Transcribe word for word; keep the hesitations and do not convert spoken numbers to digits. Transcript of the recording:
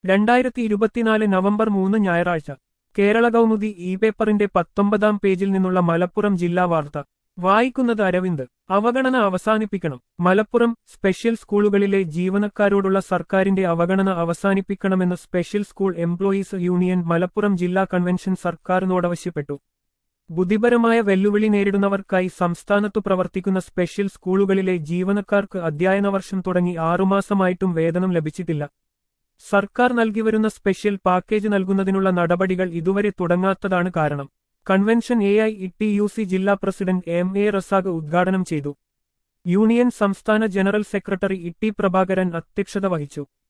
രണ്ടായിരത്തി ഇരുപത്തിനാല് നവംബർ മൂന്ന് ഞായറാഴ്ച കേരള കൗമുദി ഇ പേപ്പറിന്റെ പത്തൊമ്പതാം പേജിൽ നിന്നുള്ള മലപ്പുറം ജില്ലാ വാർത്ത വായിക്കുന്നത് അരവിന്ദ്. അവഗണന അവസാനിപ്പിക്കണം. മലപ്പുറം സ്പെഷ്യൽ സ്കൂളുകളിലെ ജീവനക്കാരോടുള്ള സർക്കാരിന്റെ അവഗണന അവസാനിപ്പിക്കണമെന്ന് special school employees union Malappuram ജില്ലാ കൺവെൻഷൻ സർക്കാരിനോടാവശ്യപ്പെട്ടു. ബുദ്ധിപരമായ വെല്ലുവിളി നേരിടുന്നവർക്കായി സംസ്ഥാനത്തു പ്രവർത്തിക്കുന്ന സ്പെഷ്യൽ സ്കൂളുകളിലെ ജീവനക്കാർക്ക് അധ്യയന വർഷം തുടങ്ങി ആറുമാസമായിട്ടും വേതനം ലഭിച്ചിട്ടില്ല. സർക്കാർ നൽകിവരുന്ന സ്പെഷ്യൽ പാക്കേജ് നൽകുന്നതിനുള്ള നടപടികൾ ഇതുവരെ തുടങ്ങാത്തതാണ് കാരണം. Convention A I E T U C ജില്ലാ പ്രസിഡന്റ് എം എ റസാഖ് ഉദ്ഘാടനം ചെയ്തു. യൂണിയൻ സംസ്ഥാന general secretary E T Prabhakaran അധ്യക്ഷത വഹിച്ചു.